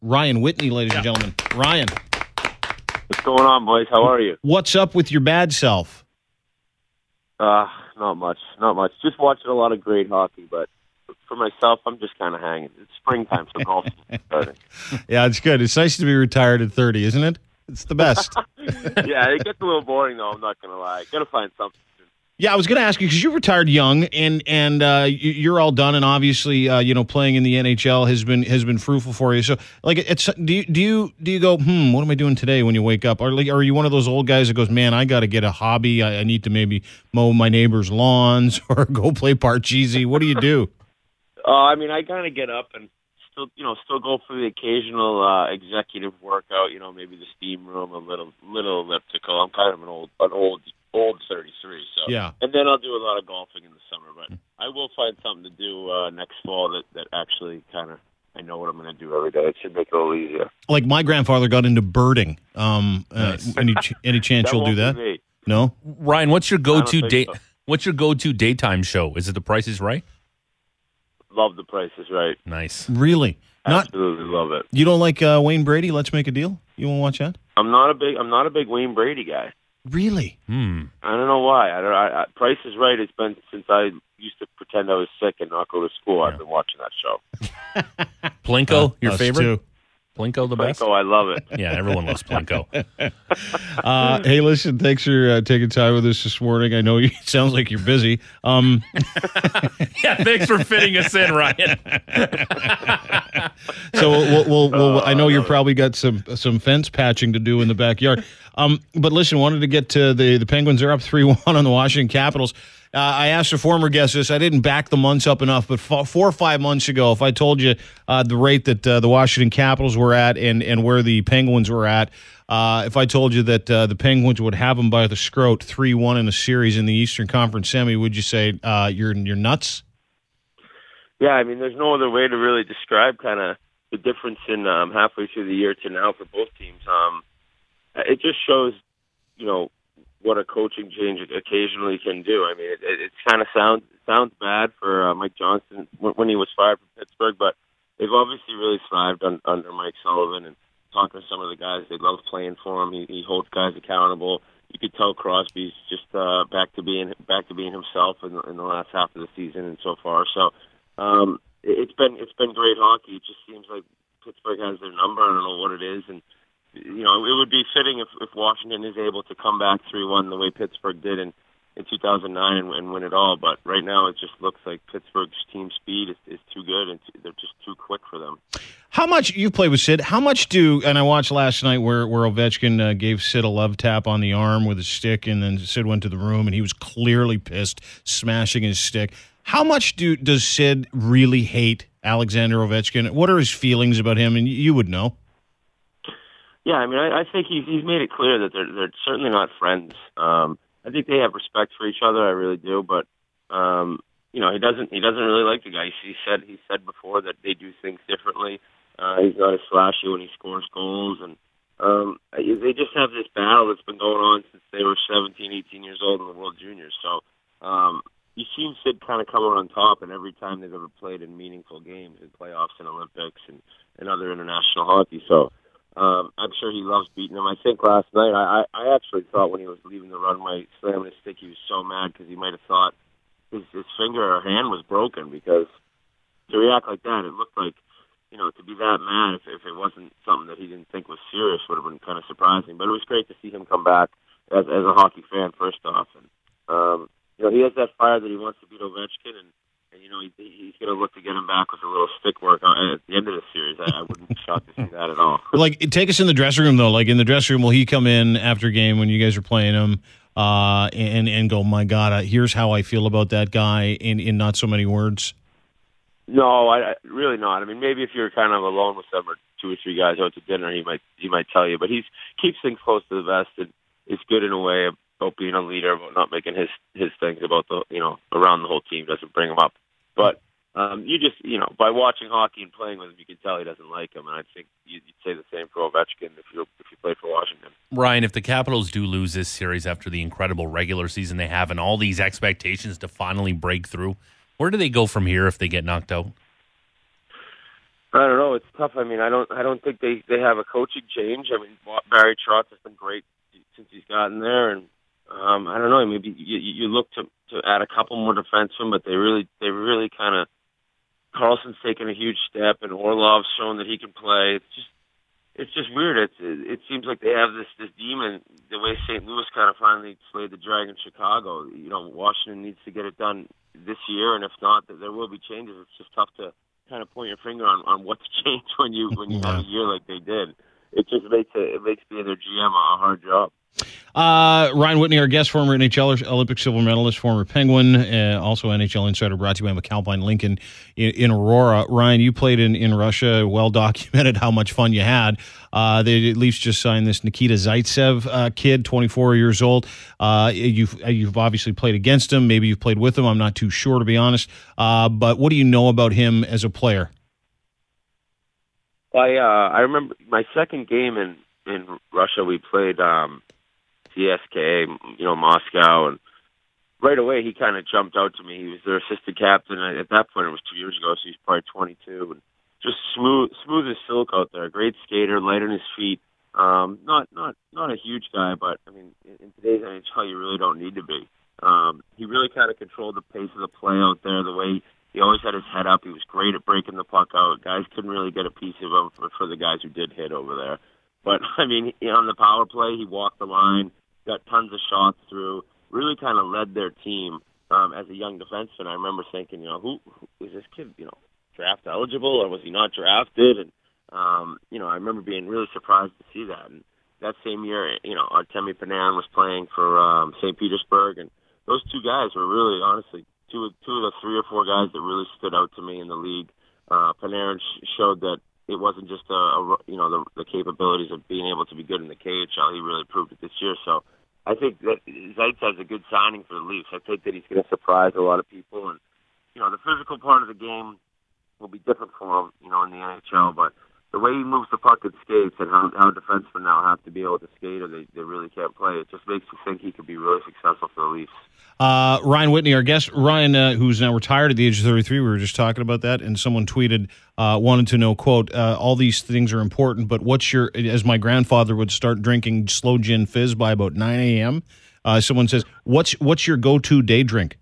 Ryan Whitney, ladies and gentlemen. Ryan. What's going on, boys? How are you? What's up with your bad self? Not much. Just watching a lot of great hockey, but for myself, I'm just kind of hanging. It's springtime, so golf is starting. Yeah, it's good. It's nice to be retired at 30, isn't it? It's the best. Yeah, it gets a little boring, though. I'm not going to lie. Got to find something. Yeah, I was going to ask you because you retired young, and you're all done, and obviously, playing in the NHL has been fruitful for you. So, like, do you go, what am I doing today when you wake up? Or are you one of those old guys that goes, man, I got to get a hobby. I need to maybe mow my neighbor's lawns or go play Parcheesi. What do you do? I kind of get up and still go for the occasional executive workout. Maybe the steam room, a little elliptical. I'm kind of an old 33. So yeah, and then I'll do a lot of golfing in the summer. But I will find something to do next fall that actually kind of I know what I'm going to do every day. It should make it a little easier. Like my grandfather got into birding. Nice. Any chance you'll do that? No, Ryan. What's your go-to date? So. What's your go-to daytime show? Is it The Price Is Right? Love The Price Is Right. Nice. Really? Absolutely love it. You don't like Wayne Brady? Let's Make a Deal. You won't watch that? I'm not a big Wayne Brady guy. Really? I don't know why. I Price Is Right. It's been since I used to pretend I was sick and not go to school. Yeah. I've been watching that show. Plinko, your favorite? Too. Plinko, the best? Plinko, I love it. Yeah, everyone loves Plinko. Hey, listen, thanks for taking time with us this morning. I know it sounds like you're busy. Yeah, thanks for fitting us in, Ryan. So we'll I know you're probably got some fence patching to do in the backyard. But listen, wanted to get to the Penguins are up 3-1 on the Washington Capitals. I asked a former guest this. I didn't back the months up enough, but 4 or 5 months ago, if I told you the rate that the Washington Capitals were at and where the Penguins were at, if I told you that the Penguins would have them by the scrot 3-1 in a series in the Eastern Conference Semi, would you say you're nuts? Yeah, there's no other way to really describe kind of the difference in halfway through the year to now for both teams. It just shows, what a coaching change occasionally can do. It kind of sounds bad for Mike Johnston when he was fired from Pittsburgh, but they've obviously really thrived under Mike Sullivan. And talking to some of the guys, they love playing for him. He holds guys accountable. You could tell Crosby's just back to being himself in the last half of the season and so far. So it's been great hockey. It just seems like Pittsburgh has their number. I don't know what it is, and it would be fitting if Washington is able to come back 3-1 the way Pittsburgh did in 2009 and win it all. But right now it just looks like Pittsburgh's team speed is too good, and they're just too quick for them. How much, you played with Sid, and I watched last night where Ovechkin gave Sid a love tap on the arm with a stick, and then Sid went to the room, and he was clearly pissed, smashing his stick. How much does Sid really hate Alexander Ovechkin? What are his feelings about him? And you would know. Yeah, I think he's made it clear that they're certainly not friends. I think they have respect for each other. I really do, but he doesn't really like the guy. He said before that they do things differently. He's not as flashy when he scores goals, and they just have this battle that's been going on since they were 17, 18 years old in the World Juniors. So you've seen Sid kind of come out on top, and every time they've ever played in meaningful games in playoffs and Olympics and other international hockey. So. I'm sure he loves beating him. I think last night, I actually thought when he was leaving the runway, slamming his stick, he was so mad because he might have thought his finger or hand was broken, because to react like that, it looked like, to be that mad if it wasn't something that he didn't think was serious would have been kind of surprising. But it was great to see him come back as a hockey fan, first off. And, he has that fire that he wants to beat Ovechkin, and he's going to look to get him back with a little stick work at the end of the series. I wouldn't be shocked to see that at all. Take us in the dressing room, though. Like, in the dressing room, will he come in after a game when you guys are playing him and go, my God, here's how I feel about that guy in not so many words? No, I really not. Maybe if you're kind of alone with them or 2 or 3 guys out to dinner, he might tell you. But he keeps things close to the vest, and is good in a way about being a leader, about not making his things about the around the whole team, doesn't bring him up. But you just by watching hockey and playing with him, you can tell he doesn't like him, and I think you'd say the same for Ovechkin if you played for Washington. Ryan, if the Capitals do lose this series after the incredible regular season they have and all these expectations to finally break through, where do they go from here if they get knocked out? I don't know. It's tough. I mean, I don't think they have a coaching change. I mean, Barry Trotz has been great since he's gotten there, and I don't know. Maybe you look to add a couple more defensemen, but they really kind of Carlson's taken a huge step, and Orlov's shown that he can play. It's just weird. It seems like they have this demon. The way St. Louis kind of finally slayed the dragon, Chicago. You know, Washington needs to get it done this year, and if not, there will be changes. It's just tough to kind of point your finger on what's changed when you have a year like they did. It just makes being their GM a hard job. Ryan Whitney, our guest, former NHLer, Olympic silver medalist, former Penguin, also NHL insider, brought to you by McAlpine Lincoln in Aurora. Ryan, you played in Russia. Well documented how much fun you had. They at least just signed this Nikita Zaitsev kid, 24 years old. You've obviously played against him. Maybe you've played with him. I'm not too sure, to be honest. But what do you know about him as a player? I remember my second game in Russia. We played CSKA, Moscow, and right away he kind of jumped out to me. He was their assistant captain. At that point, it was 2 years ago, so he's probably 22, and just smooth as silk out there. Great skater, light on his feet. Not a huge guy, but I mean, in today's NHL, you really don't need to be. He really kind of controlled the pace of the play out there. The way he always had his head up. He was great at breaking the puck out. Guys couldn't really get a piece of him for the guys who did hit over there. But I mean, on the power play, he walked the line, got tons of shots through. Really kind of led their team as a young defenseman. I remember thinking, who is this kid? Draft eligible, or was he not drafted? And I remember being really surprised to see that. And that same year, Artemi Panarin was playing for St. Petersburg, and those two guys were really, honestly, two of the 3 or 4 guys that really stood out to me in the league. Panarin showed that it wasn't just the capabilities of being able to be good in the KHL. He really proved it this year. So I think that Zaitsev's a good signing for the Leafs. I think that he's going to surprise a lot of people, and the physical part of the game will be different for him, in the NHL. But the way he moves the puck and skates, and how defensemen now have to be able to skate, or they really can't play, it just makes you think he could be really successful for the Leafs. Ryan Whitney, our guest. Ryan, who's now retired at the age of 33, we were just talking about that, and someone tweeted, wanted to know, quote, all these things are important, but what's your, as my grandfather would start drinking slow gin fizz by about 9 a.m., someone says, what's your go-to day drink?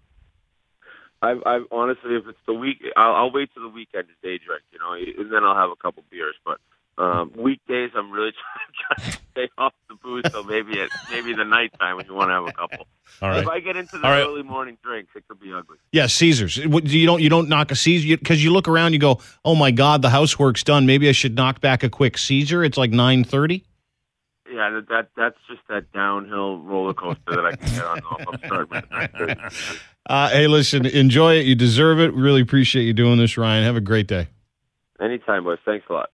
I honestly, if it's the week, I'll wait till the weekend to day drink, and then I'll have a couple beers. But weekdays, I'm really trying to stay off the booze. So maybe the nighttime when you want to have a couple. All right. If I get into the early morning drinks, it could be ugly. Yeah, Caesars. You don't knock a Caesar because you look around, you go, oh my God, the housework's done. Maybe I should knock back a quick Caesar. It's like 9:30. Yeah, that's just that downhill roller coaster that I can get on if I'm starting at 9:30. Hey, listen, enjoy it. You deserve it. Really appreciate you doing this, Ryan. Have a great day. Anytime, boys. Thanks a lot.